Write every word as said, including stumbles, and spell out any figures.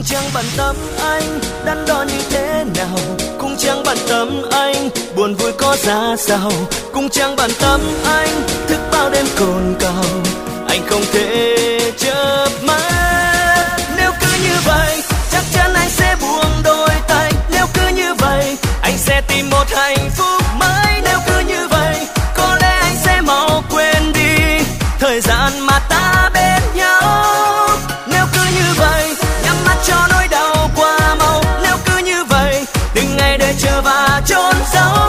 cũng chẳng bận tâm anh đắn đo như thế nào, cũng chẳng bận tâm anh buồn vui có ra sao, cũng chẳng bận tâm anh thức bao đêm cồn cào, anh không thể chớp mắt. Nếu cứ như vậy chắc chắn anh sẽ buông đôi tay, nếu cứ như vậy anh sẽ tìm một hạnh phúc mới, nếu cứ như vậy có lẽ anh sẽ mau quên đi thời gian mà ta bên nhau. Nếu cứ như vậy nhắm mắt cho nỗi đau qua mau, nếu cứ như vậy từng ngày đợi chờ và trốn giấu.